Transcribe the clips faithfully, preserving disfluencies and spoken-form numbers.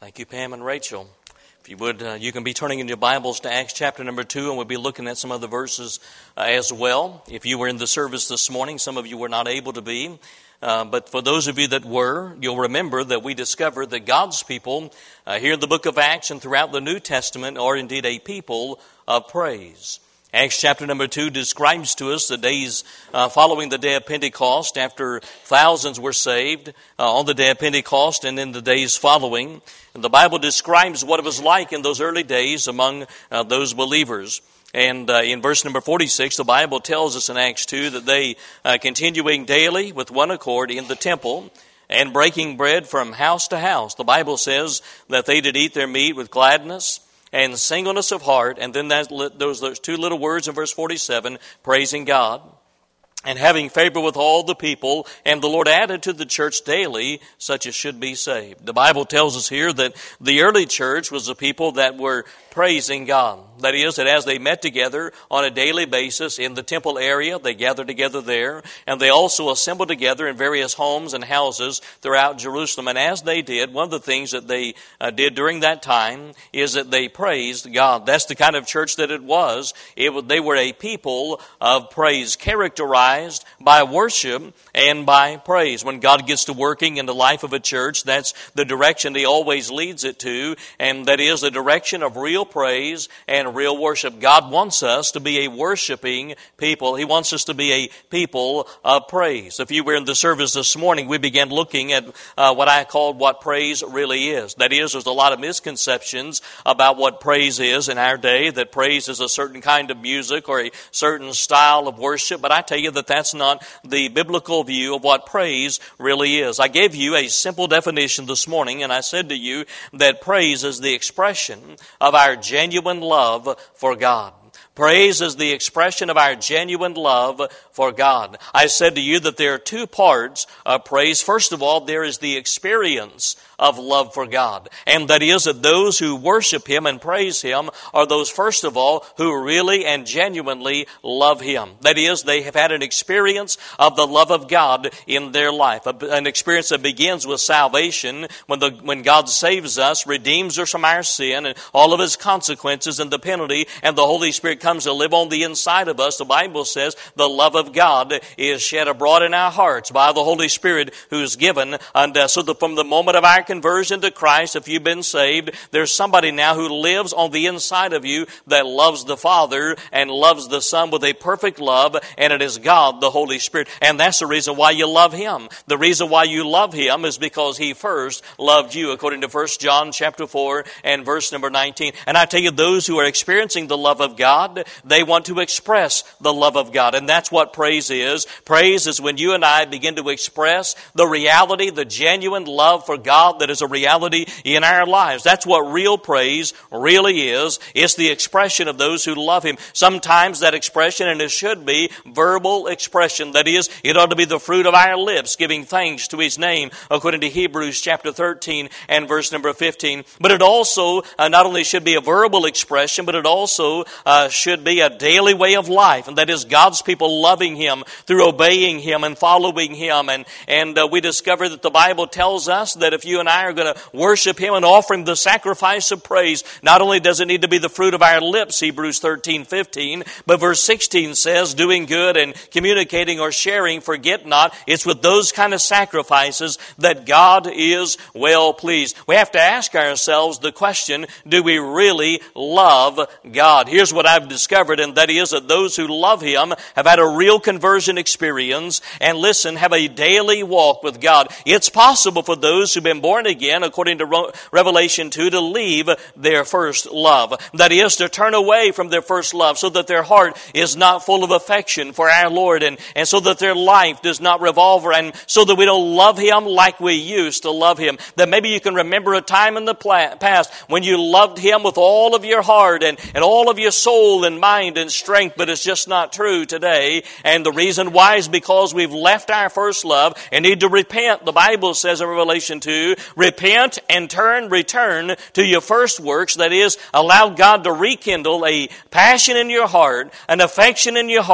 Thank you, Pam and Rachel. If you would, uh, you can be turning in your Bibles to Acts chapter number two, and we'll be looking at some other verses uh, as well. If you were in the service this morning, some of you were not able to be. Uh, but for those of you that were, you'll remember that we discovered that God's people uh, here in the book of Acts and throughout the New Testament are indeed a people of praise. Acts chapter number two describes to us the days uh, following the day of Pentecost, after thousands were saved uh, on the day of Pentecost and in the days following. And the Bible describes what it was like in those early days among uh, those believers. And uh, in verse number forty-six, the Bible tells us in Acts two that they, uh, continuing daily with one accord in the temple and breaking bread from house to house, the Bible says that they did eat their meat with gladness and singleness of heart, and then that, those, those two little words in verse forty-seven, praising God, and having favor with all the people, and the Lord added to the church daily such as should be saved. The Bible tells us here that the early church was a people that were praising God. That is, that as they met together on a daily basis in the temple area, they gathered together there, and they also assembled together in various homes and houses throughout Jerusalem. And as they did, one of the things that they uh, did during that time is that they praised God. That's the kind of church that it was. It was they were a people of praise, characterized by worship and by praise. When God gets to working in the life of a church, that's the direction He always leads it to, and that is the direction of real praise and real worship. God wants us to be a worshiping people. He wants us to be a people of praise. If you were in the service this morning, we began looking at uh, what I called what praise really is. That is, there's a lot of misconceptions about what praise is in our day, that praise is a certain kind of music or a certain style of worship. But I tell you that that's not the biblical view of what praise really is. I gave you a simple definition this morning, and I said to you that praise is the expression of our genuine love for God. Praise is the expression of our genuine love for God. I said to you that there are two parts of praise. First of all, there is the experience of love for God. And that is that those who worship Him and praise Him are those, first of all, who really and genuinely love Him. That is, they have had an experience of the love of God in their life. An experience that begins with salvation, when the when God saves us, redeems us from our sin and all of His consequences and the penalty, and the Holy Spirit comes to live on the inside of us. The Bible says the love of God is shed abroad in our hearts by the Holy Spirit who is given unto us. So that from the moment of our conversion to Christ, if you've been saved, there's somebody now who lives on the inside of you that loves the Father and loves the Son with a perfect love, and it is God, the Holy Spirit. And that's the reason why you love Him. The reason why you love Him is because He first loved you, according to First John chapter four and verse number nineteen. And I tell you, those who are experiencing the love of God, they want to express the love of God. And that's what praise is. Praise is when you and I begin to express the reality, the genuine love for God that is a reality in our lives. That's what real praise really is. It's the expression of those who love Him. Sometimes that expression, and it should be, verbal expression. That is, it ought to be the fruit of our lips, giving thanks to His name, according to Hebrews chapter thirteen and verse number fifteen. But it also uh, not only should be a verbal expression, but it also uh, should be a daily way of life. And that is God's people loving Him through obeying Him and following Him. And, and uh, we discover that the Bible tells us that if you and I are going to worship Him and offer Him the sacrifice of praise, not only does it need to be the fruit of our lips, Hebrews thirteen fifteen, but verse sixteen says, doing good and communicating or sharing, forget not. It's with those kind of sacrifices that God is well pleased. We have to ask ourselves the question, do we really love God? Here's what I've discovered, and that is that those who love Him have had a real conversion experience, and listen, have a daily walk with God. It's possible for those who've been born again, according to Revelation two, to leave their first love. That is, to turn away from their first love, so that their heart is not full of affection for our Lord, and, and so that their life does not revolve around, so that we don't love Him like we used to love Him. That maybe you can remember a time in the past when you loved Him with all of your heart and, and all of your soul and mind and strength, but it's just not true today. And the reason why is because we've left our first love and need to repent. The Bible says in Revelation two, repent and turn, return to your first works. That is, allow God to rekindle a passion in your heart, an affection in your heart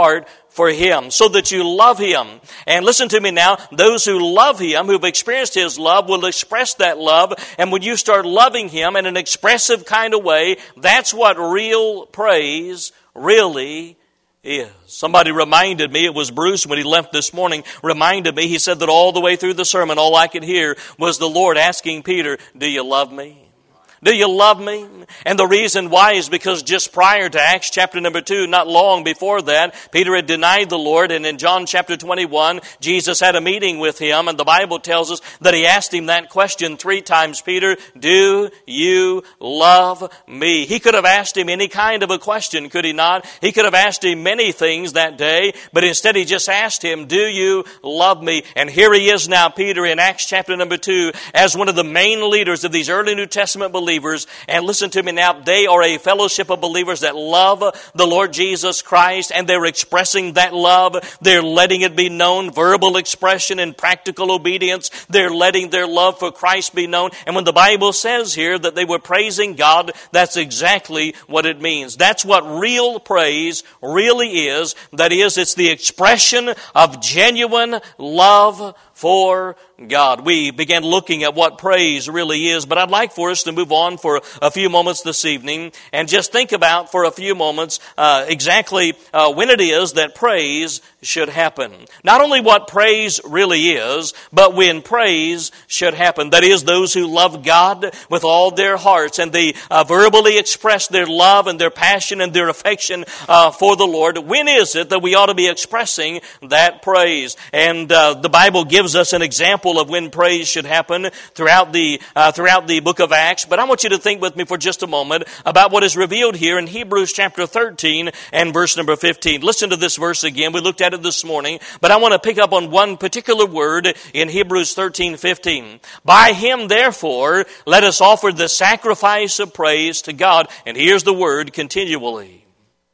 for Him, so that you love Him. And listen to me now, those who love Him, who've experienced His love, will express that love. And when you start loving Him in an expressive kind of way, that's what real praise really is. Somebody reminded me, it was Bruce when he left this morning, reminded me, he said that all the way through the sermon, all I could hear was the Lord asking Peter, do you love me? Do you love me? And the reason why is because just prior to Acts chapter number two, not long before that, Peter had denied the Lord. And in John chapter twenty-one, Jesus had a meeting with him. And the Bible tells us that he asked him that question three times. Peter, do you love me? He could have asked him any kind of a question, could he not? He could have asked him many things that day. But instead he just asked him, do you love me? And here he is now, Peter, in Acts chapter number two, as one of the main leaders of these early New Testament believers. And listen to me now, they are a fellowship of believers that love the Lord Jesus Christ, and they're expressing that love. They're letting it be known, verbal expression and practical obedience. They're letting their love for Christ be known. And when the Bible says here that they were praising God, that's exactly what it means. That's what real praise really is. That is, it's the expression of genuine love for God. We began looking at what praise really is, but I'd like for us to move on for a few moments this evening and just think about for a few moments uh, exactly uh, when it is that praise should happen. Not only what praise really is, but when praise should happen. That is, those who love God with all their hearts and they uh, verbally express their love and their passion and their affection uh, for the Lord. When is it that we ought to be expressing that praise? And uh, the Bible gives us an example of when praise should happen throughout the uh, throughout the book of Acts. But I want you to think with me for just a moment about what is revealed here in Hebrews chapter thirteen and verse number fifteen. Listen to this verse again. We looked at it this morning, but I want to pick up on one particular word in Hebrews thirteen fifteen. By Him, therefore, let us offer the sacrifice of praise to God. And here's the word, continually.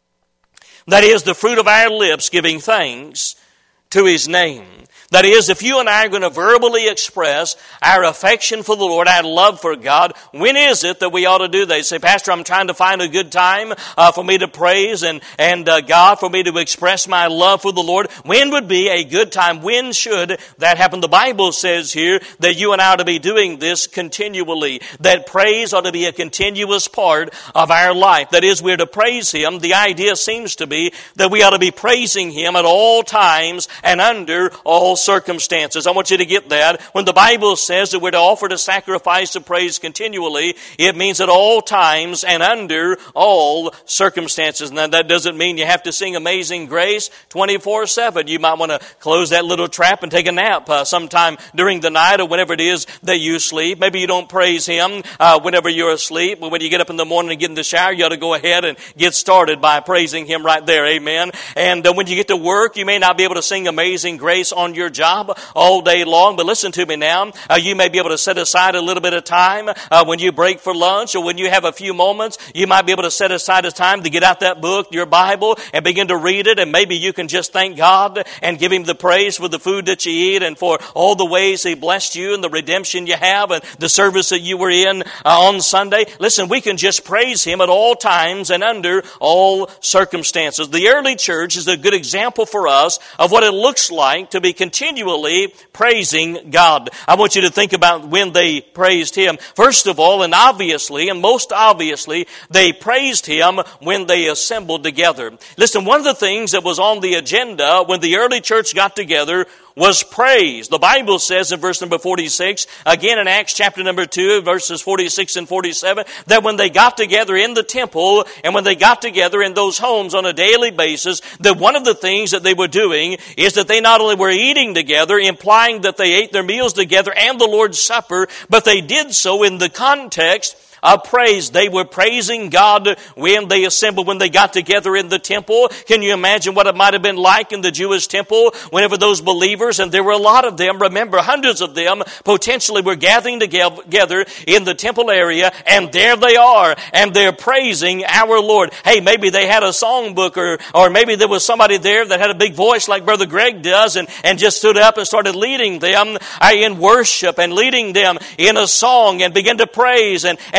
That is the fruit of our lips, giving thanks to His name. That is, if you and I are going to verbally express our affection for the Lord, our love for God, when is it that we ought to do that? You say, Pastor, I'm trying to find a good time uh, for me to praise and, and uh, God, for me to express my love for the Lord. When would be a good time? When should that happen? The Bible says here that you and I ought to be doing this continually. That praise ought to be a continuous part of our life. That is, we're to praise Him. The idea seems to be that we ought to be praising Him at all times and under all circumstances. I want you to get that. When the Bible says that we're to offer the sacrifice of praise continually, it means at all times and under all circumstances. Now, that doesn't mean you have to sing Amazing Grace twenty-four seven. You might want to close that little trap and take a nap uh, sometime during the night or whenever it is that you sleep. Maybe you don't praise Him uh, whenever you're asleep, but when you get up in the morning and get in the shower, you ought to go ahead and get started by praising Him right there. Amen. And uh, when you get to work, you may not be able to sing Amazing Grace on your job all day long, but listen to me now. Uh, you may be able to set aside a little bit of time uh, when you break for lunch or when you have a few moments. You might be able to set aside a time to get out that book, your Bible, and begin to read it. And maybe you can just thank God and give Him the praise for the food that you eat and for all the ways He blessed you and the redemption you have and the service that you were in uh, on Sunday. Listen, we can just praise Him at all times and under all circumstances. The early church is a good example for us of what it looks like to be continually praising God. I want you to think about when they praised Him. First of all, and obviously, and most obviously, they praised Him when they assembled together. Listen, one of the things that was on the agenda when the early church got together was praise. The Bible says in verse number forty-six, again in Acts chapter number two, verses forty-six and forty-seven, that when they got together in the temple and when they got together in those homes on a daily basis, that one of the things that they were doing is that they not only were eating together, implying that they ate their meals together and the Lord's Supper, but they did so in the context of praise. They were praising God when they assembled, when they got together in the temple. Can you imagine what it might have been like in the Jewish temple whenever those believers, and there were a lot of them, remember, hundreds of them potentially were gathering together in the temple area, and there they are, and they're praising our Lord. Hey, maybe they had a songbook, or, or maybe there was somebody there that had a big voice like Brother Greg does, and, and just stood up and started leading them in worship and leading them in a song and began to praise and, and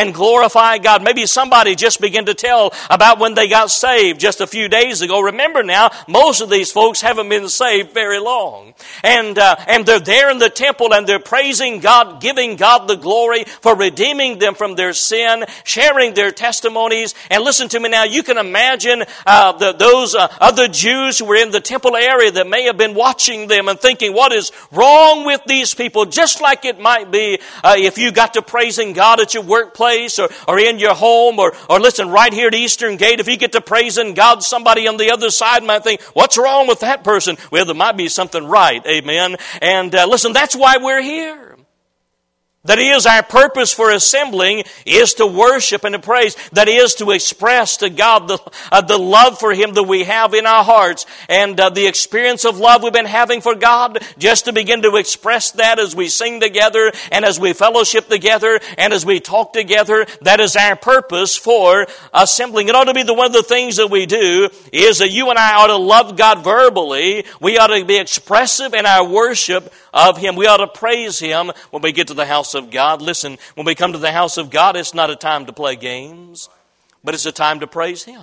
and glorify God. Maybe somebody just began to tell about when they got saved just a few days ago. Remember now, most of these folks haven't been saved very long. And, uh, and they're there in the temple and they're praising God, giving God the glory for redeeming them from their sin, sharing their testimonies. And listen to me now, you can imagine uh, the, those uh, other Jews who were in the temple area that may have been watching them and thinking, what is wrong with these people? Just like it might be uh, if you got to praising God at your workplace or, or in your home or, or listen, right here at Eastern Gate, if you get to praising God, somebody on the other side might think, what's wrong with that person? Well, there might be something right, amen. And uh, listen, that's why we're here. That is, our purpose for assembling is to worship and to praise. That is, to express to God the, uh, the love for Him that we have in our hearts. And uh, the experience of love we've been having for God, just to begin to express that as we sing together and as we fellowship together and as we talk together. That is our purpose for assembling. It ought to be the one of the things that we do is that you and I ought to love God verbally. We ought to be expressive in our worship of Him. We ought to praise Him when we get to the house of God. Listen, when we come to the house of God, it's not a time to play games, but it's a time to praise Him.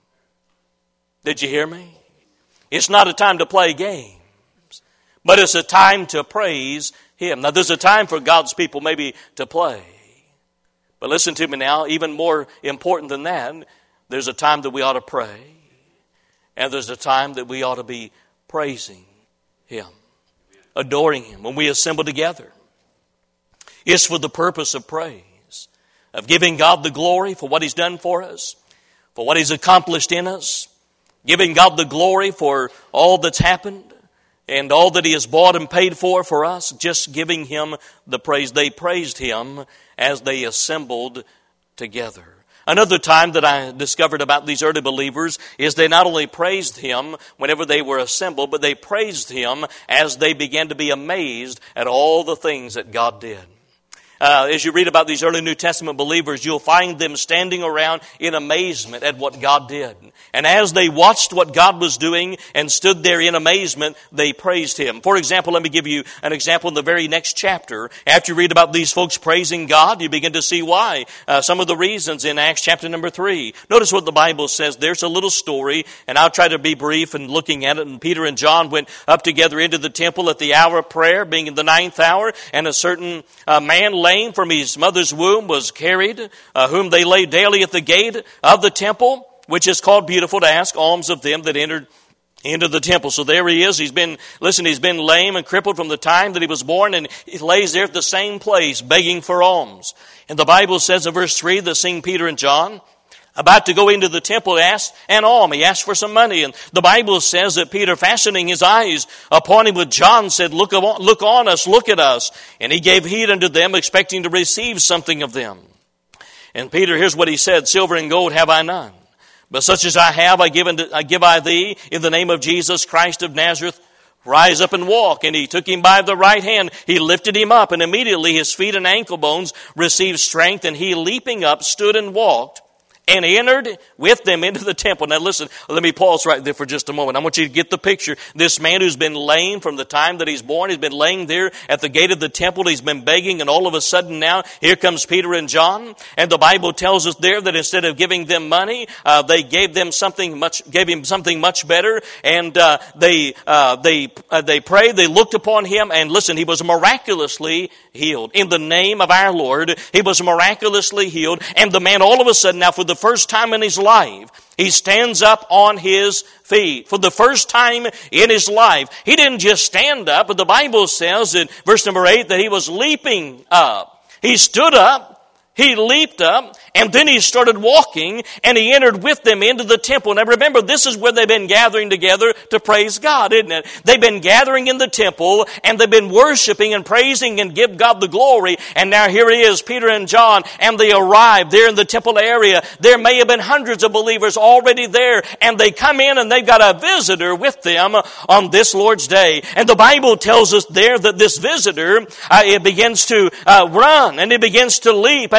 Did you hear me? It's not a time to play games, but it's a time to praise Him. Now, there's a time for God's people maybe to play. But listen to me now, even more important than that, there's a time that we ought to pray, and there's a time that we ought to be praising Him, adoring Him when we assemble together. It's for the purpose of praise, of giving God the glory for what He's done for us, for what He's accomplished in us, giving God the glory for all that's happened and all that He has bought and paid for for us, just giving Him the praise. They praised Him as they assembled together. Another time that I discovered about these early believers is they not only praised Him whenever they were assembled, but they praised Him as they began to be amazed at all the things that God did. Uh, as you read about these early New Testament believers, you'll find them standing around in amazement at what God did. And as they watched what God was doing and stood there in amazement, they praised Him. For example, let me give you an example in the very next chapter. After you read about these folks praising God, you begin to see why. Uh, some of the reasons in Acts chapter number three. Notice what the Bible says. There's a little story, and I'll try to be brief in looking at it. And Peter and John went up together into the temple at the hour of prayer, being in the ninth hour, and a certain uh, man lame from his mother's womb was carried, uh, whom they laid daily at the gate of the temple, which is called Beautiful, to ask alms of them that entered into the temple. So there he is. He's been, listen, he's been lame and crippled from the time that he was born, and he lays there at the same place begging for alms. And the Bible says in verse three that seeing Peter and John about to go into the temple, asked an alms. He asked for some money. And the Bible says that Peter, fastening his eyes upon him with John, said, look on, look on us, look at us. And he gave heed unto them, expecting to receive something of them. And Peter, here's what he said, silver and gold have I none, but such as I have, I give, unto, I give I thee in the name of Jesus Christ of Nazareth. Rise up and walk. And he took him by the right hand. He lifted him up, and immediately his feet and ankle bones received strength. And he, leaping up, stood and walked, and entered with them into the temple. Now listen, let me pause right there for just a moment. I want you to get the picture. This man who's been lame from the time that he's born, he's been laying there at the gate of the temple. He's been begging, and all of a sudden now, here comes Peter and John. And the Bible tells us there that instead of giving them money, uh, they gave them something much, gave him something much better. And uh, they uh, they uh, they prayed, they looked upon him, and listen, he was miraculously healed. In the name of our Lord, he was miraculously healed. And the man all of a sudden now, for the first time in his life, he stands up on his feet. For the first time in his life, he didn't just stand up, but the Bible says in verse number eight that he was leaping up. He stood up, he leaped up, and then he started walking, and he entered with them into the temple. Now remember, this is where they've been gathering together to praise God, isn't it? They've been gathering in the temple, and they've been worshiping and praising and give God the glory. And now here it is, Peter and John, and they arrive there in the temple area. There may have been hundreds of believers already there, and they come in and they've got a visitor with them on this Lord's Day. And the Bible tells us there that this visitor, uh, it begins to uh, run, and he begins to leap, and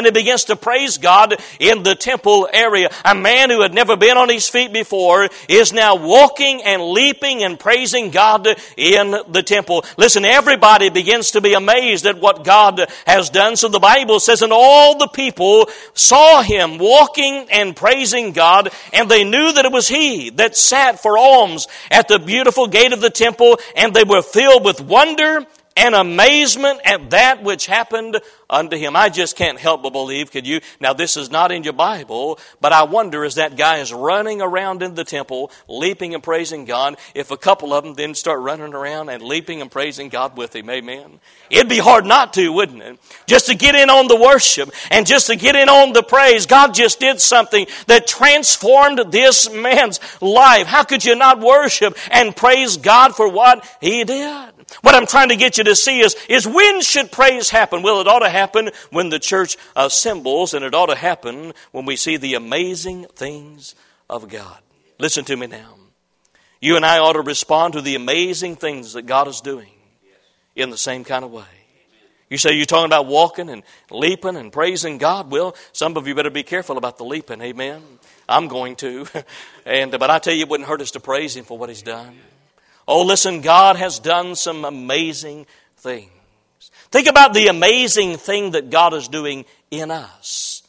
when he begins to praise God in the temple area. A man who had never been on his feet before is now walking and leaping and praising God in the temple. Listen, everybody begins to be amazed at what God has done. So the Bible says, and all the people saw him walking and praising God, and they knew that it was he that sat for alms at the beautiful gate of the temple, and they were filled with wonder and amazement at that which happened unto him. I just can't help but believe, could you? Now this is not in your Bible, but I wonder as that guy is running around in the temple, leaping and praising God, if a couple of them then start running around and leaping and praising God with him. Amen. It'd be hard not to, wouldn't it? Just to get in on the worship and just to get in on the praise. God just did something that transformed this man's life. How could you not worship and praise God for what he did? What I'm trying to get you to see is, is when should praise happen? Well, it ought to happen when the church assembles, and it ought to happen when we see the amazing things of God. Listen to me now. You and I ought to respond to the amazing things that God is doing in the same kind of way. You say you're talking about walking and leaping and praising God. Well, some of you better be careful about the leaping. Amen. I'm going to. and But I tell you, it wouldn't hurt us to praise him for what he's done. Oh, listen, God has done some amazing things. Think about the amazing thing that God is doing in us.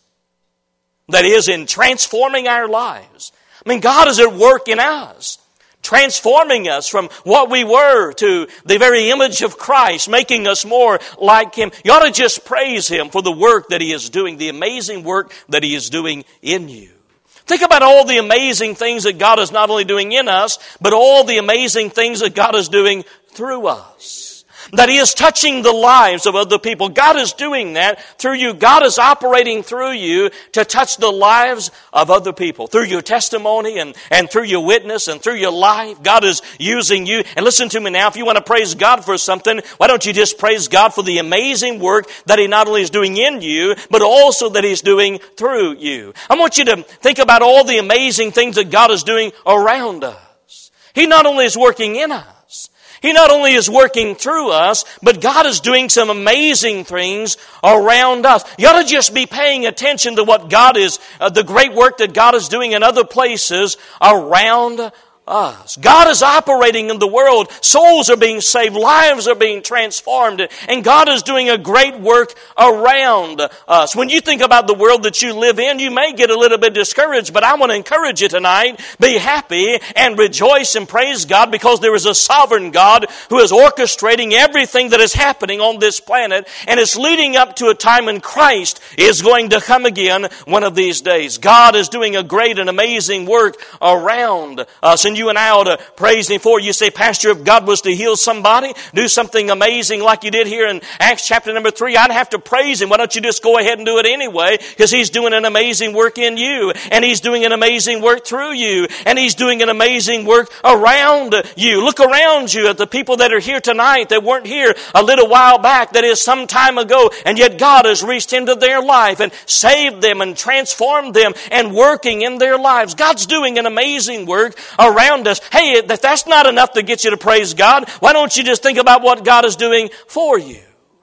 That is, in transforming our lives. I mean, God is at work in us, transforming us from what we were to the very image of Christ, making us more like him. You ought to just praise him for the work that he is doing, the amazing work that he is doing in you. Think about all the amazing things that God is not only doing in us, but all the amazing things that God is doing through us. That he is touching the lives of other people. God is doing that through you. God is operating through you to touch the lives of other people. Through your testimony and, and through your witness and through your life, God is using you. And listen to me now, if you want to praise God for something, why don't you just praise God for the amazing work that he not only is doing in you, but also that he's doing through you. I want you to think about all the amazing things that God is doing around us. He not only is working in us, he not only is working through us, but God is doing some amazing things around us. You ought to just be paying attention to what God is, uh, the great work that God is doing in other places around us. God is operating in the world. Souls are being saved. Lives are being transformed. And God is doing a great work around us. When you think about the world that you live in, you may get a little bit discouraged, but I want to encourage you tonight. Be happy and rejoice and praise God, because there is a sovereign God who is orchestrating everything that is happening on this planet, and it's leading up to a time when Christ is going to come again one of these days. God is doing a great and amazing work around us. And you and I ought to praise him for it. You say, Pastor, if God was to heal somebody, do something amazing like you did here in Acts chapter number three, I'd have to praise him. Why don't you just go ahead and do it anyway? Because he's doing an amazing work in you, and he's doing an amazing work through you, and he's doing an amazing work around you. Look around you at the people that are here tonight that weren't here a little while back, that is some time ago, and yet God has reached into their life and saved them and transformed them and working in their lives. God's doing an amazing work around around us. Hey, if that's not enough to get you to praise God, why don't you just think about what God is doing for you?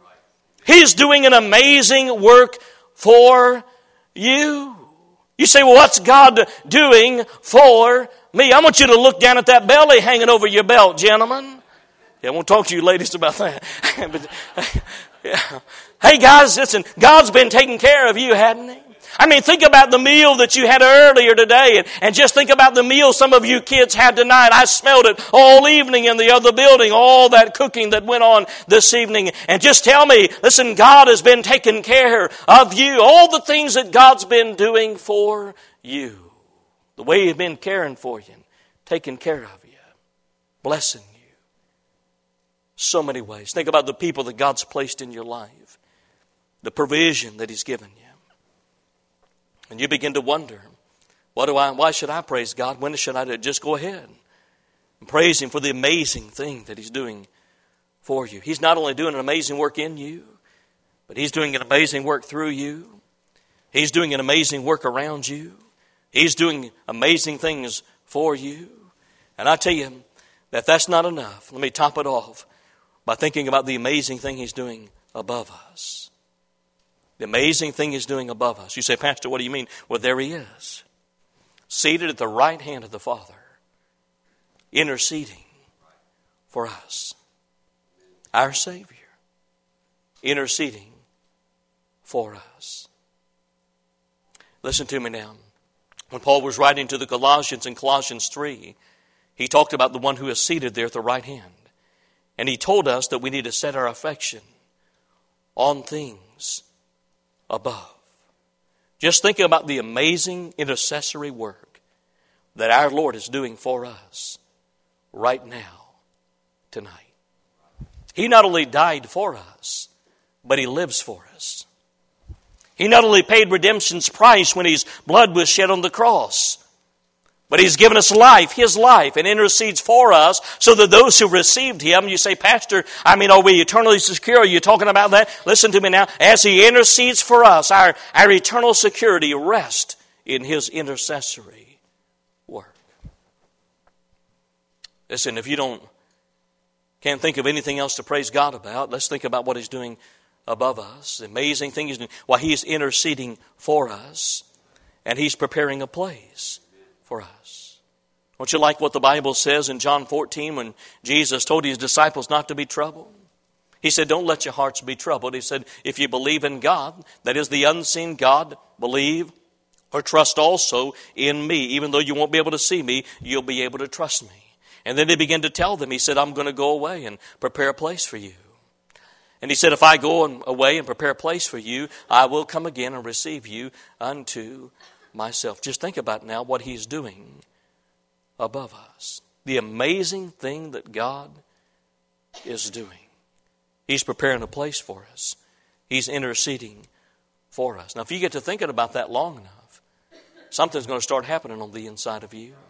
He's doing an amazing work for you. You say, well, what's God doing for me? I want you to look down at that belly hanging over your belt, gentlemen. Yeah, I won't talk to you ladies about that. but, yeah. Hey, guys, listen, God's been taking care of you, hadn't he? I mean, think about the meal that you had earlier today, and, and just think about the meal some of you kids had tonight. I smelled it all evening in the other building, all that cooking that went on this evening. And just tell me, listen, God has been taking care of you. All the things that God's been doing for you. The way He's been caring for you, taking care of you, blessing you. So many ways. Think about the people that God's placed in your life. The provision that He's given you. And you begin to wonder, what do I, why should I praise God? When should I do it? Just go ahead and praise Him for the amazing thing that He's doing for you. He's not only doing an amazing work in you, but He's doing an amazing work through you. He's doing an amazing work around you. He's doing amazing things for you. And I tell you that that's not enough. Let me top it off by thinking about the amazing thing He's doing above us. The amazing thing He's doing above us. You say, Pastor, what do you mean? Well, there He is, seated at the right hand of the Father, interceding for us. Our Savior, interceding for us. Listen to me now. When Paul was writing to the Colossians in Colossians three, he talked about the one who is seated there at the right hand. And he told us that we need to set our affection on things above. Just think about the amazing intercessory work that our Lord is doing for us right now, tonight. He not only died for us, but He lives for us. He not only paid redemption's price when His blood was shed on the cross, but He's given us life, His life, and intercedes for us so that those who received Him, you say, Pastor, I mean, are we eternally secure? Are you talking about that? Listen to me now. As He intercedes for us, our, our eternal security rests in His intercessory work. Listen, if you don't can't think of anything else to praise God about, let's think about what He's doing above us. The amazing thing He's doing. Why, He's interceding for us, and He's preparing a place for us. Don't you like what the Bible says in John fourteen when Jesus told His disciples not to be troubled? He said, don't let your hearts be troubled. He said, if you believe in God, that is the unseen God, believe or trust also in me. Even though you won't be able to see me, you'll be able to trust me. And then He began to tell them, He said, I'm going to go away and prepare a place for you. And He said, if I go away and prepare a place for you, I will come again and receive you unto myself. Just think about now what He's doing above us. The amazing thing that God is doing. He's preparing a place for us. He's interceding for us. Now, if you get to thinking about that long enough, something's going to start happening on the inside of you.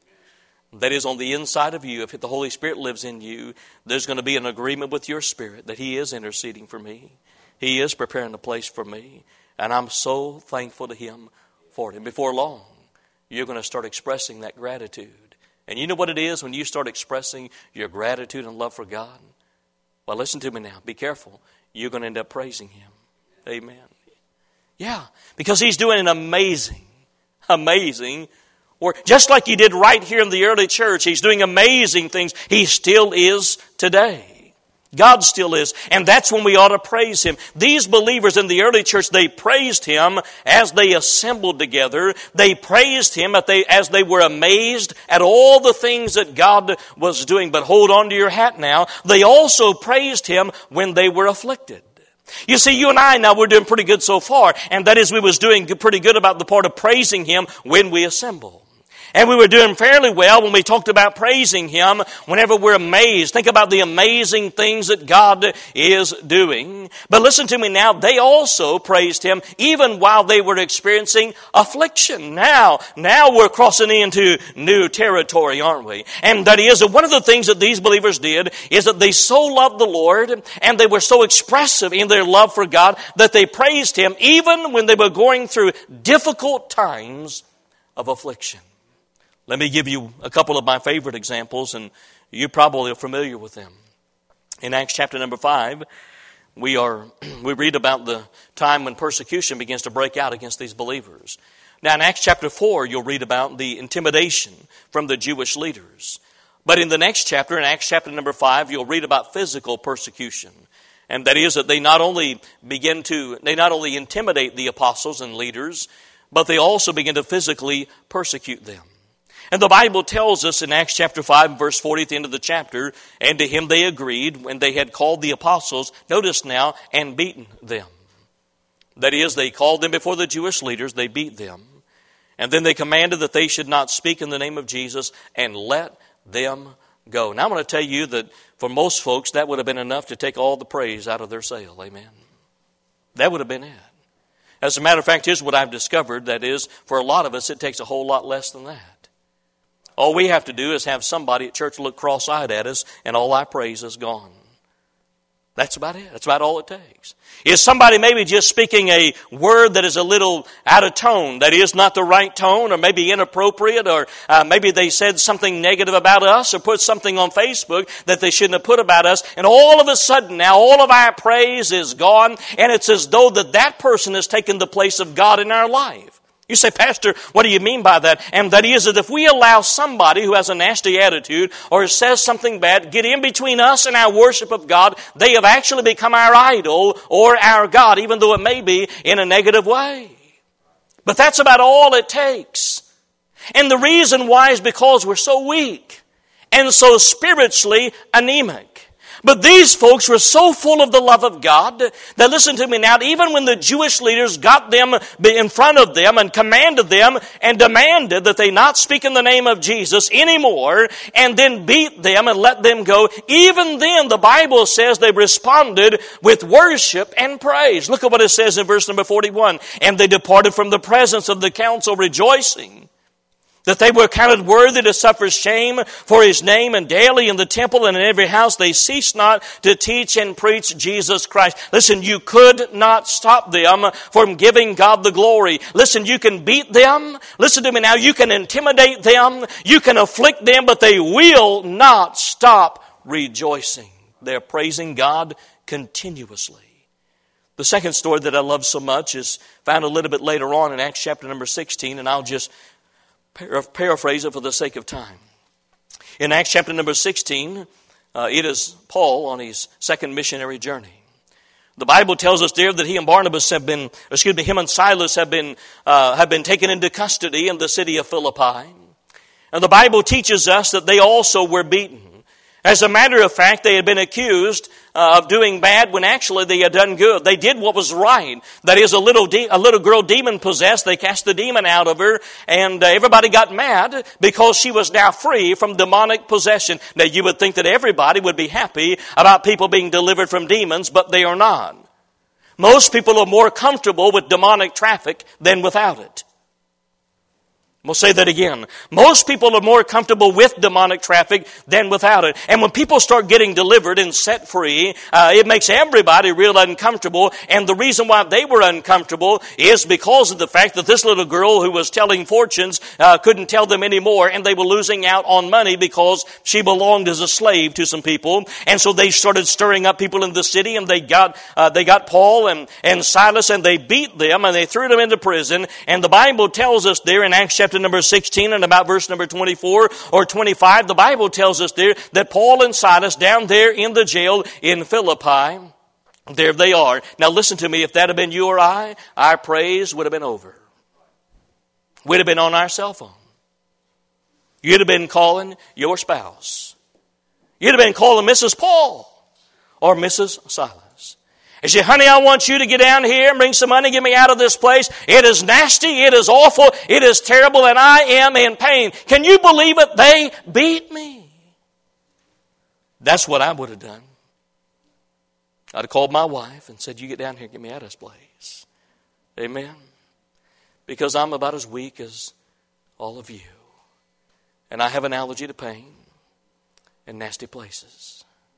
That is, on the inside of you, if the Holy Spirit lives in you, there's going to be an agreement with your spirit that He is interceding for me. He is preparing a place for me. And I'm so thankful to Him for it. And before long, you're going to start expressing that gratitude. And you know what it is when you start expressing your gratitude and love for God? Well, listen to me now. Be careful. You're going to end up praising Him. Amen. Yeah, because He's doing an amazing, amazing work. Just like He did right here in the early church, He's doing amazing things. He still is today. God still is. And that's when we ought to praise Him. These believers in the early church, they praised Him as they assembled together. They praised Him as they were amazed at all the things that God was doing. But hold on to your hat now. They also praised Him when they were afflicted. You see, you and I now, we're doing pretty good so far. And that is, we was doing pretty good about the part of praising Him when we assemble. And we were doing fairly well when we talked about praising Him whenever we're amazed. Think about the amazing things that God is doing. But listen to me now, they also praised Him even while they were experiencing affliction. Now, now we're crossing into new territory, aren't we? And that is, one of the things that these believers did is that they so loved the Lord and they were so expressive in their love for God that they praised Him even when they were going through difficult times of affliction. Let me give you a couple of my favorite examples, and you probably are familiar with them. In Acts chapter number five, we are we read about the time when persecution begins to break out against these believers. Now, in Acts chapter four, you'll read about the intimidation from the Jewish leaders. But in the next chapter, in Acts chapter number five, you'll read about physical persecution. And that is that they not only begin to, they not only intimidate the apostles and leaders, but they also begin to physically persecute them. And the Bible tells us in Acts chapter five, verse forty, at the end of the chapter, and to him they agreed when they had called the apostles, notice now, and beaten them. That is, they called them before the Jewish leaders, they beat them. And then they commanded that they should not speak in the name of Jesus and let them go. Now I'm going to tell you that for most folks, that would have been enough to take all the praise out of their sail. Amen. That would have been it. As a matter of fact, here's what I've discovered. That is, for a lot of us, it takes a whole lot less than that. All we have to do is have somebody at church look cross-eyed at us, and all our praise is gone. That's about it. That's about all it takes. Is somebody maybe just speaking a word that is a little out of tone, that is not the right tone, or maybe inappropriate, or uh, maybe they said something negative about us, or put something on Facebook that they shouldn't have put about us, and all of a sudden now all of our praise is gone, and it's as though that that person has taken the place of God in our life. You say, Pastor, what do you mean by that? And that is that if we allow somebody who has a nasty attitude or says something bad get in between us and our worship of God, they have actually become our idol or our God, even though it may be in a negative way. But that's about all it takes. And the reason why is because we're so weak and so spiritually anemic. But these folks were so full of the love of God that, listen to me now, even when the Jewish leaders got them in front of them and commanded them and demanded that they not speak in the name of Jesus anymore and then beat them and let them go, even then the Bible says they responded with worship and praise. Look at what it says in verse number forty-one. And they departed from the presence of the council rejoicing that they were counted worthy to suffer shame for His name, and daily in the temple and in every house they ceased not to teach and preach Jesus Christ. Listen, you could not stop them from giving God the glory. Listen, you can beat them. Listen to me now. You can intimidate them. You can afflict them, but they will not stop rejoicing. They're praising God continuously. The second story that I love so much is found a little bit later on in Acts chapter number sixteen, and I'll just paraphrase it for the sake of time. In Acts chapter number sixteen, uh, it is Paul on his second missionary journey. The Bible tells us there that he and Barnabas have been, excuse me, him and Silas have been uh, have been taken into custody in the city of Philippi. And the Bible teaches us that they also were beaten. As a matter of fact, they had been accused uh, of doing bad when actually they had done good. They did what was right. That is, a little de- a little girl demon-possessed, they cast the demon out of her, and uh, everybody got mad because she was now free from demonic possession. Now, you would think that everybody would be happy about people being delivered from demons, but they are not. Most people are more comfortable with demonic traffic than without it. We'll say that again. Most people are more comfortable with demonic traffic than without it. And when people start getting delivered and set free, uh, it makes everybody real uncomfortable. And the reason why they were uncomfortable is because of the fact that this little girl who was telling fortunes uh, couldn't tell them anymore, and they were losing out on money because she belonged as a slave to some people. And so they started stirring up people in the city, and they got uh, they got Paul and, and Silas, and they beat them, and they threw them into prison. And the Bible tells us there in Acts chapter number sixteen and about verse number twenty-four or twenty-five, the Bible tells us there that Paul and Silas down there in the jail in Philippi, there they are. Now listen to me, if that had been you or I, our praise would have been over. We'd have been on our cell phone. You'd have been calling your spouse. You'd have been calling Missus Paul or Missus Silas. And she said, honey, I want you to get down here and bring some money, get me out of this place. It is nasty, it is awful, it is terrible, and I am in pain. Can you believe it? They beat me. That's what I would have done. I'd have called my wife and said, you get down here and get me out of this place. Amen? Because I'm about as weak as all of you. And I have an allergy to pain and nasty places.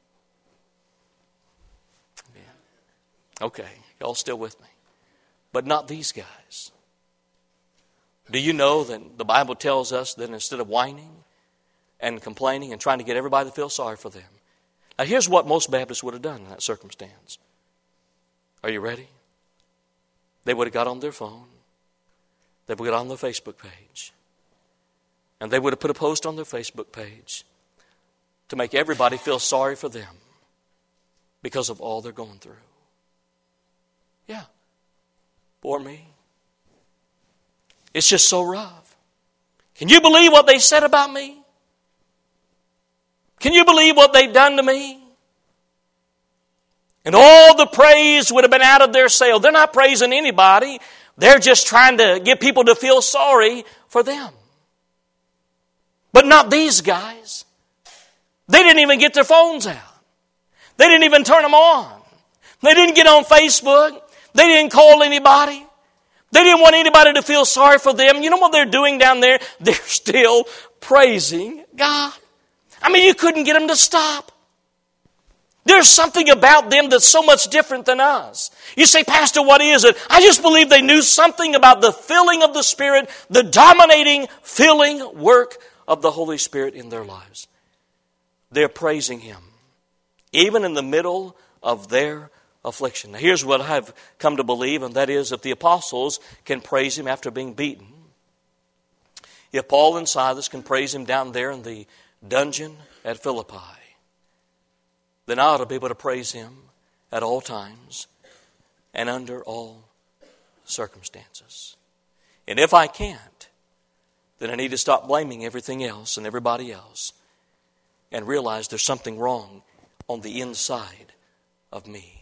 Okay, y'all still with me. But not these guys. Do you know that the Bible tells us that instead of whining and complaining and trying to get everybody to feel sorry for them. Now here's what most Baptists would have done in that circumstance. Are you ready? They would have got on their phone. They would have got on their Facebook page. And they would have put a post on their Facebook page to make everybody feel sorry for them because of all they're going through. Yeah. Poor me. It's just so rough. Can you believe what they said about me? Can you believe what they've done to me? And all the praise would have been out of their sail. They're not praising anybody. They're just trying to get people to feel sorry for them. But not these guys. They didn't even get their phones out. They didn't even turn them on. They didn't get on Facebook. They didn't call anybody. They didn't want anybody to feel sorry for them. You know what they're doing down there? They're still praising God. I mean, you couldn't get them to stop. There's something about them that's so much different than us. You say, Pastor, what is it? I just believe they knew something about the filling of the Spirit, the dominating, filling work of the Holy Spirit in their lives. They're praising Him, even in the middle of their affliction. Now, here's what I've come to believe, and that is that the apostles can praise Him after being beaten. If Paul and Silas can praise Him down there in the dungeon at Philippi, then I ought to be able to praise Him at all times and under all circumstances. And if I can't, then I need to stop blaming everything else and everybody else and realize there's something wrong on the inside of me.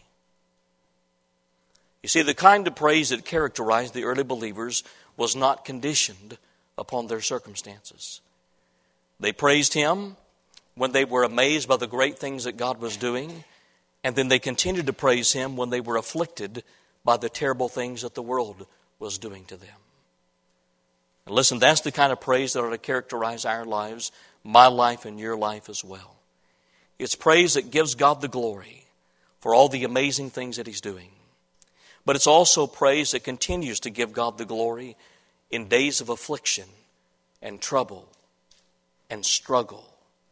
You see, the kind of praise that characterized the early believers was not conditioned upon their circumstances. They praised Him when they were amazed by the great things that God was doing, and then they continued to praise Him when they were afflicted by the terrible things that the world was doing to them. And listen, that's the kind of praise that ought to characterize our lives, my life and your life as well. It's praise that gives God the glory for all the amazing things that He's doing. But it's also praise that continues to give God the glory in days of affliction and trouble and struggle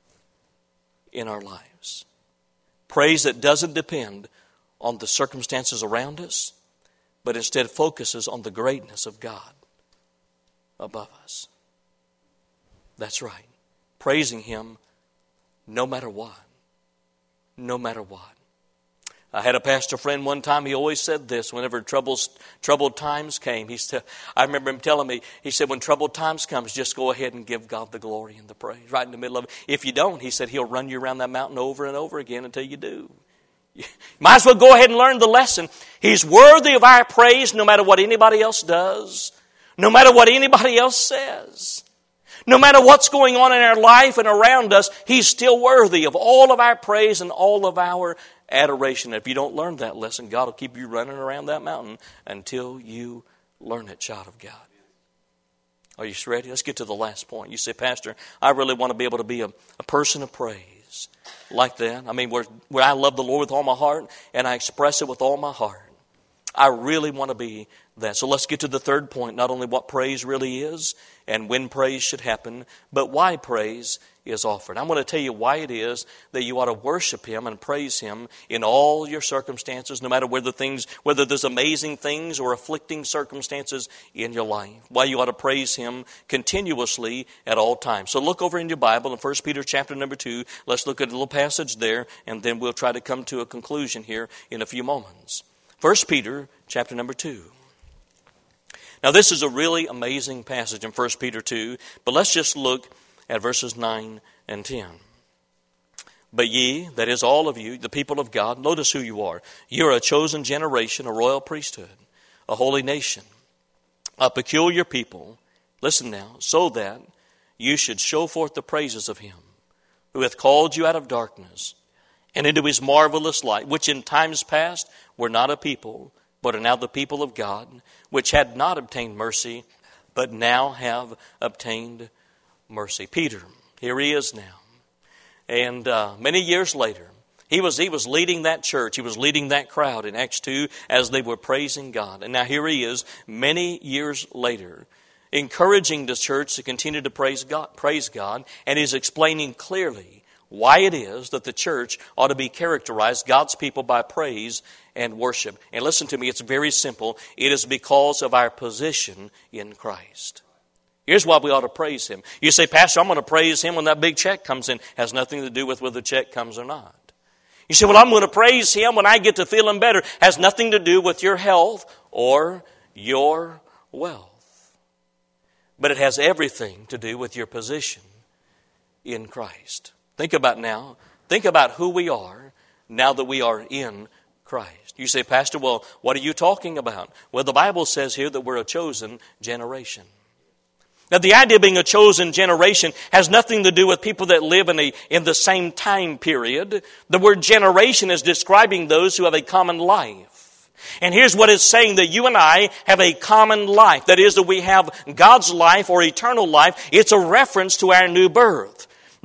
in our lives. Praise that doesn't depend on the circumstances around us, but instead focuses on the greatness of God above us. That's right. Praising Him no matter what. No matter what. I had a pastor friend one time, he always said this whenever troubles, troubled times came. He said, I remember him telling me, he said, when troubled times comes, just go ahead and give God the glory and the praise right in the middle of it. If you don't, he said, He'll run you around that mountain over and over again until you do. You might as well go ahead and learn the lesson. He's worthy of our praise no matter what anybody else does, no matter what anybody else says. No matter what's going on in our life and around us, He's still worthy of all of our praise and all of our adoration. If you don't learn that lesson, God will keep you running around that mountain until you learn it, child of God. Are you ready? Let's get to the last point. You say, Pastor, I really want to be able to be a, a person of praise like that. I mean, where, where I love the Lord with all my heart and I express it with all my heart. I really want to be that. So let's get to the third point. Not only what praise really is and when praise should happen, but why praise is offered. I'm going to tell you why it is that you ought to worship Him and praise Him in all your circumstances, no matter whether things, whether there's amazing things or afflicting circumstances in your life. Why you ought to praise Him continuously at all times. So look over in your Bible in First Peter chapter number two. Let's look at a little passage there, and then we'll try to come to a conclusion here in a few moments. First Peter chapter number two. Now this is a really amazing passage in First Peter two, but let's just look at verses nine and ten. But ye, that is all of you, the people of God, notice who you are. You are a chosen generation, a royal priesthood, a holy nation, a peculiar people. Listen now, so that you should show forth the praises of Him who hath called you out of darkness and into His marvelous light, which in times past were not a people, but are now the people of God, which had not obtained mercy, but now have obtained mercy. Peter, here he is now. And uh, many years later, he was, he was leading that church. He was leading that crowd in Acts two as they were praising God. And now here he is, many years later, encouraging the church to continue to praise God, praise God, and he's explaining clearly why it is that the church ought to be characterized, God's people, by praise and worship. And listen to me, it's very simple. It is because of our position in Christ. Here's why we ought to praise Him. You say, Pastor, I'm going to praise Him when that big check comes in. It has nothing to do with whether the check comes or not. You say, well, I'm going to praise Him when I get to feeling better. It has nothing to do with your health or your wealth. But it has everything to do with your position in Christ. Think about now, think about who we are now that we are in Christ. You say, Pastor, well, what are you talking about? Well, the Bible says here that we're a chosen generation. Now, the idea of being a chosen generation has nothing to do with people that live in a in the same time period. The word generation is describing those who have a common life. And here's what it's saying, that you and I have a common life. That is, that we have God's life or eternal life. It's a reference to our new birth.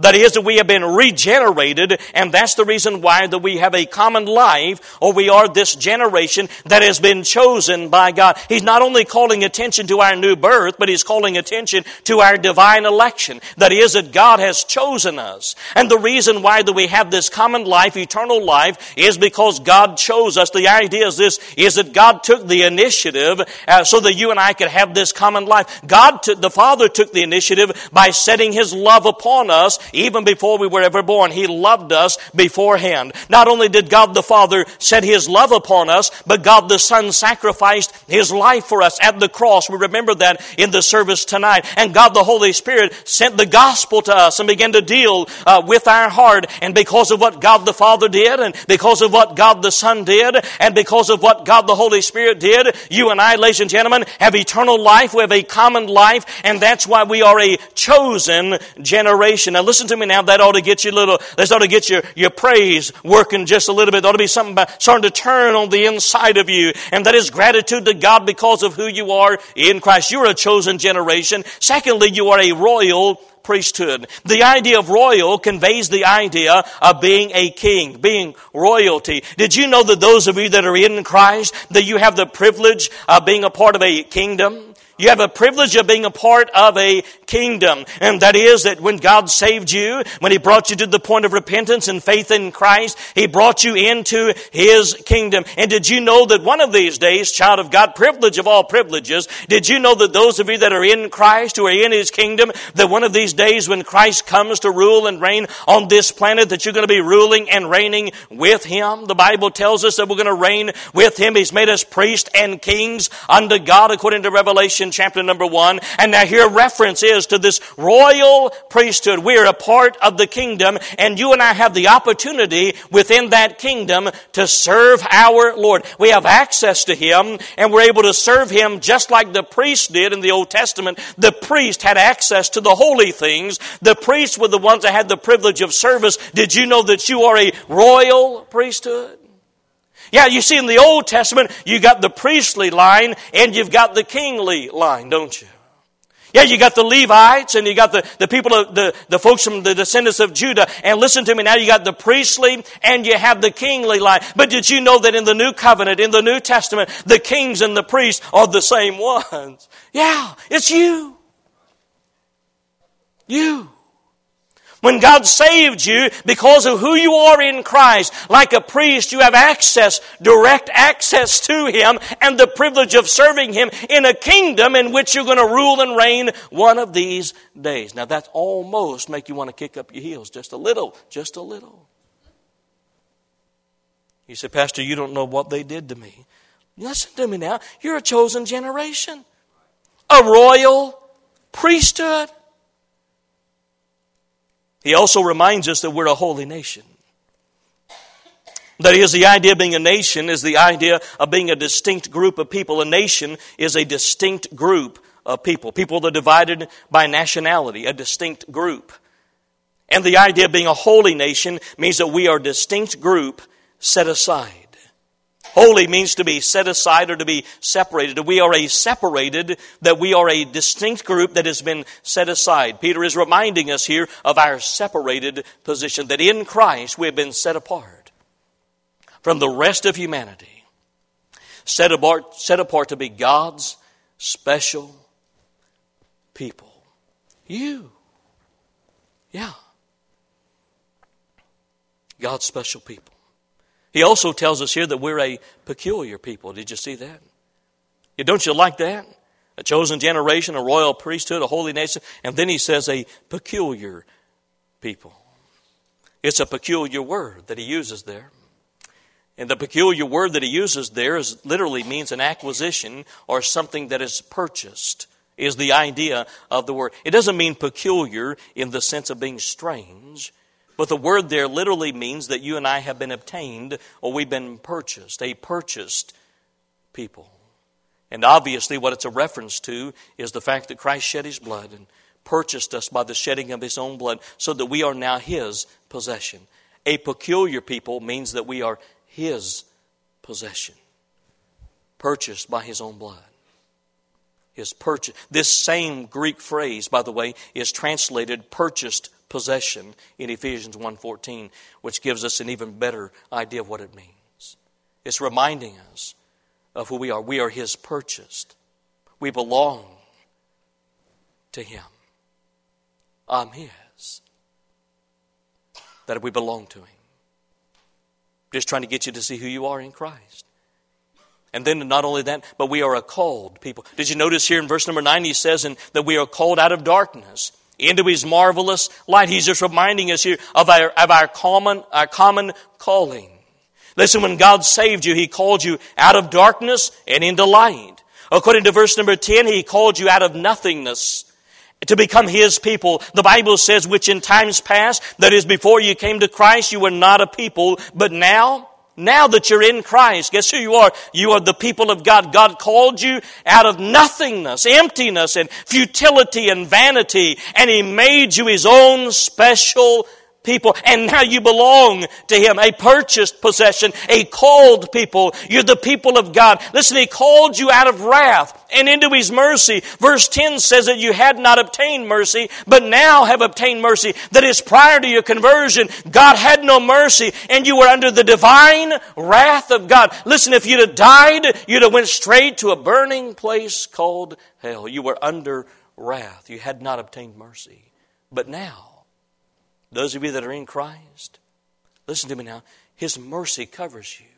That is, that we have been regenerated, and that's the reason why that we have a common life, or we are this generation that has been chosen by God. He's not only calling attention to our new birth, but He's calling attention to our divine election. That is, that God has chosen us. And the reason why that we have this common life, eternal life, is because God chose us. The idea is this, is that God took the initiative uh, so that you and I could have this common life. God, took, the Father took the initiative by setting His love upon us. Even before we were ever born, He loved us beforehand. Not only did God the Father set His love upon us, but God the Son sacrificed His life for us at the cross. We remember that in the service tonight. And God the Holy Spirit sent the gospel to us and began to deal uh, with our heart. And because of what God the Father did, and because of what God the Son did, and because of what God the Holy Spirit did, you and I, ladies and gentlemen, have eternal life. We have a common life, and that's why we are a chosen generation. Now listen to me now, that ought to get you a little, that ought to get your, your praise working just a little bit. There ought to be something about, starting to turn on the inside of you. And that is gratitude to God because of who you are in Christ. You're a chosen generation. Secondly, you are a royal priesthood. The idea of royal conveys the idea of being a king, being royalty. Did you know that those of you that are in Christ, that you have the privilege of being a part of a kingdom? You have a privilege of being a part of a kingdom. And that is that when God saved you, when He brought you to the point of repentance and faith in Christ, He brought you into His kingdom. And did you know that one of these days, child of God, privilege of all privileges, did you know that those of you that are in Christ, who are in His kingdom, that one of these days when Christ comes to rule and reign on this planet, that you're going to be ruling and reigning with Him? The Bible tells us that we're going to reign with Him. He's made us priests and kings unto God, according to Revelation chapter number one. And now here reference is to this royal priesthood. We are a part of the kingdom, and you and I have the opportunity within that kingdom to serve our Lord. We have access to Him, and we're able to serve Him just like the priest did in the Old Testament. The priest had access to the holy things. The priests were the ones that had the privilege of service. Did you know that you are a royal priesthood? Yeah, you see in the Old Testament, you got the priestly line and you've got the kingly line, don't you? Yeah, you got the Levites and you got the, the people, of the, the folks from the descendants of Judah. And listen to me now, you got the priestly and you have the kingly line. But did you know that in the New Covenant, in the New Testament, the kings and the priests are the same ones? Yeah, it's you. You. When God saved you, because of who you are in Christ, like a priest, you have access, direct access to Him and the privilege of serving Him in a kingdom in which you're going to rule and reign one of these days. Now that almost make you want to kick up your heels just a little, just a little. You say, Pastor, you don't know what they did to me. Listen to me now. You're a chosen generation. A royal priesthood. He also reminds us that we're a holy nation. That is, the idea of being a nation is the idea of being a distinct group of people. A nation is a distinct group of people. People that are divided by nationality, a distinct group. And the idea of being a holy nation means that we are a distinct group set aside. Holy means to be set aside or to be separated. We are a separated, that we are a distinct group that has been set aside. Peter is reminding us here of our separated position, that in Christ we have been set apart from the rest of humanity. Set apart, set apart to be God's special people. You. Yeah. God's special people. He also tells us here that we're a peculiar people. Did you see that? Yeah, don't you like that? A chosen generation, a royal priesthood, a holy nation. And then he says a peculiar people. It's a peculiar word that he uses there. And the peculiar word that he uses there is literally means an acquisition or something that is purchased, is the idea of the word. It doesn't mean peculiar in the sense of being strange. But the word there literally means that you and I have been obtained or we've been purchased, a purchased people. And obviously what it's a reference to is the fact that Christ shed His blood and purchased us by the shedding of His own blood so that we are now His possession. A peculiar people means that we are His possession, purchased by His own blood. His purchase. This same Greek phrase, by the way, is translated purchased possession in Ephesians one fourteen, which gives us an even better idea of what it means. It's reminding us of who we are. We are His purchased. We belong to Him. I'm His. That we belong to Him. Just trying to get you to see who you are in Christ. And then not only that, but we are a called people. Did you notice here in verse number nine, he says in, that we are called out of darkness into His marvelous light. He's just reminding us here of our, of our common, our common calling. Listen, when God saved you, He called you out of darkness and into light. According to verse number ten, He called you out of nothingness to become His people. The Bible says, which in times past, that is before you came to Christ, you were not a people, but now, now that you're in Christ, guess who you are? You are the people of God. God called you out of nothingness, emptiness, and futility and vanity, and He made you His own special people, and now you belong to Him, a purchased possession, a called people. You're the people of God. Listen, He called you out of wrath and into His mercy. Verse ten says that you had not obtained mercy, but now have obtained mercy. That is, prior to your conversion, God had no mercy, and you were under the divine wrath of God. Listen, if you'd have died, you'd have went straight to a burning place called hell. You were under wrath. You had not obtained mercy. But now, those of you that are in Christ, listen to me now. His mercy covers you.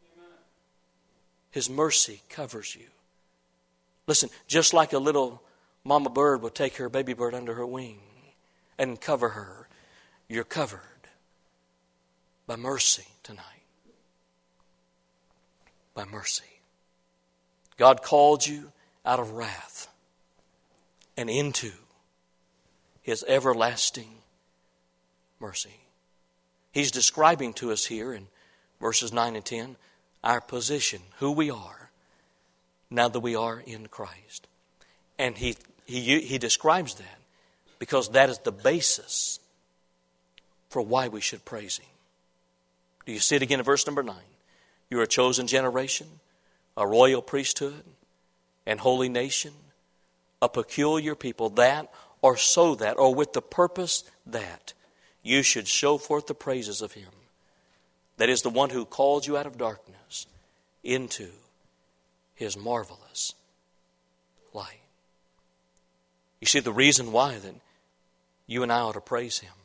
His mercy covers you. Listen, just like a little mama bird will take her baby bird under her wing and cover her, you're covered by mercy tonight. By mercy. God called you out of wrath and into His everlasting mercy. He's describing to us here in verses nine and ten our position, who we are, now that we are in Christ. And he, he, he describes that because that is the basis for why we should praise Him. Do you see it again in verse number nine? You are a chosen generation, a royal priesthood, and holy nation, a peculiar people, that or so that, or with the purpose that you should show forth the praises of Him. That is the one who called you out of darkness into His marvelous light. You see, the reason why that you and I ought to praise Him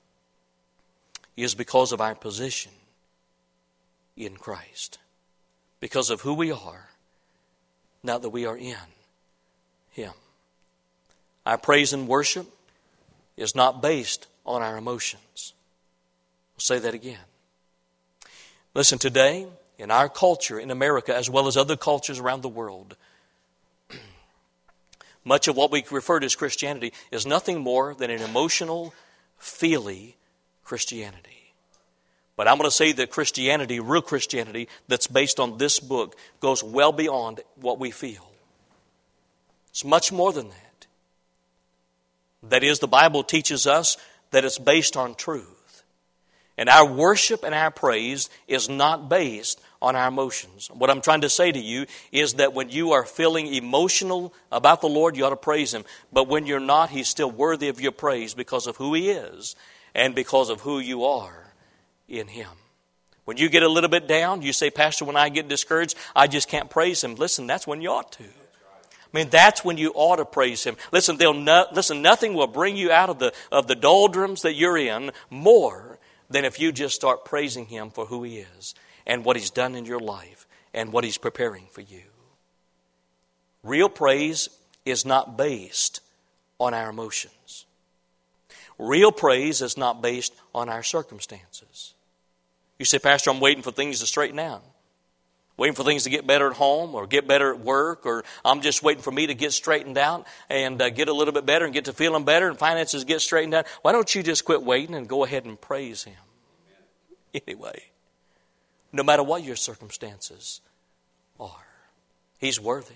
is because of our position in Christ. Because of who we are now that we are in Him. Our praise and worship is not based on our emotions. I'll say that again. Listen, today, in our culture, in America, as well as other cultures around the world, much of what we refer to as Christianity is nothing more than an emotional, feely Christianity. But I'm going to say that Christianity, real Christianity, that's based on this book, goes well beyond what we feel. It's much more than that. That is, the Bible teaches us that it's based on truth. And our worship and our praise is not based on our emotions. What I'm trying to say to you is that when you are feeling emotional about the Lord, you ought to praise Him. But when you're not, He's still worthy of your praise because of who He is and because of who you are in Him. When you get a little bit down, you say, Pastor, when I get discouraged, I just can't praise Him. Listen, that's when you ought to. I mean, that's when you ought to praise Him. Listen, they'll no, listen, nothing will bring you out of the of the doldrums that you're in more than if you just start praising Him for who He is and what He's done in your life and what He's preparing for you. Real praise is not based on our emotions. Real praise is not based on our circumstances. You say, Pastor, I'm waiting for things to straighten out. Waiting for things to get better at home or get better at work, or I'm just waiting for me to get straightened out and uh, get a little bit better and get to feeling better and finances get straightened out. Why don't you just quit waiting and go ahead and praise Him? Anyway, no matter what your circumstances are, He's worthy.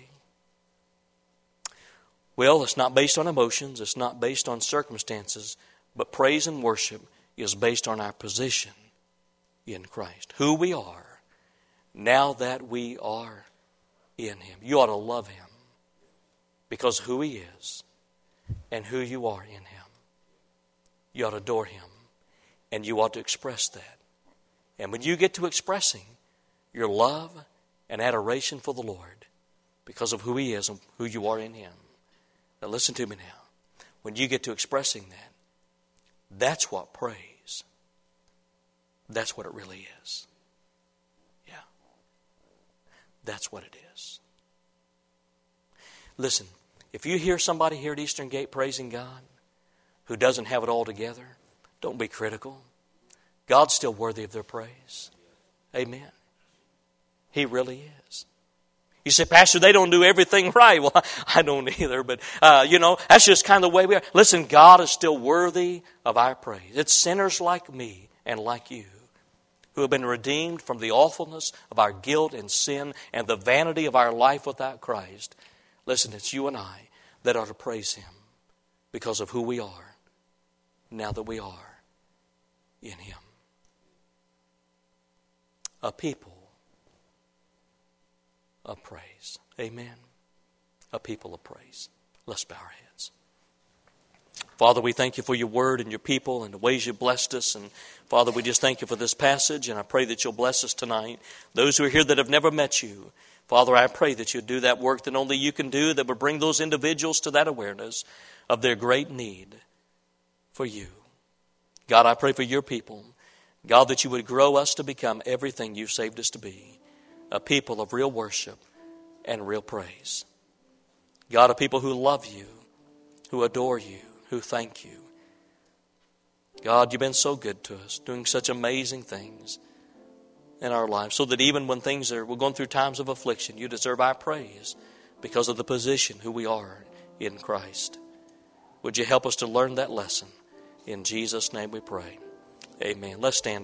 Well, it's not based on emotions. It's not based on circumstances. But praise and worship is based on our position in Christ. Who we are. Now that we are in Him. You ought to love Him because of who He is and who you are in Him. You ought to adore Him. And you ought to express that. And when you get to expressing your love and adoration for the Lord because of who He is and who you are in Him. Now listen to me now. When you get to expressing that, that's what praise. That's what it really is. Yeah. That's what it is. Listen, if you hear somebody here at Eastern Gate praising God who doesn't have it all together, don't be critical. God's still worthy of their praise. Amen. He really is. You say, Pastor, they don't do everything right. Well, I don't either, but, uh, you know, that's just kind of the way we are. Listen, God is still worthy of our praise. It's sinners like me and like you who have been redeemed from the awfulness of our guilt and sin and the vanity of our life without Christ. Listen, it's you and I that ought to praise Him because of who we are now that we are in Him. A people of praise. Amen. A people of praise. Let's bow our heads. Father, we thank you for your word and your people and the ways you blessed us. And Father, we just thank you for this passage, and I pray that you'll bless us tonight. Those who are here that have never met you, Father, I pray that you'll do that work that only you can do, that will bring those individuals to that awareness of their great need for you. God, I pray for your people. God, that you would grow us to become everything you've saved us to be. A people of real worship and real praise. God, a people who love you, who adore you, who thank you. God, you've been so good to us, doing such amazing things in our lives, so that even when things are, we're going through times of affliction, you deserve our praise because of the position who we are in Christ. Would you help us to learn that lesson? In Jesus' name we pray. Amen. Let's stand.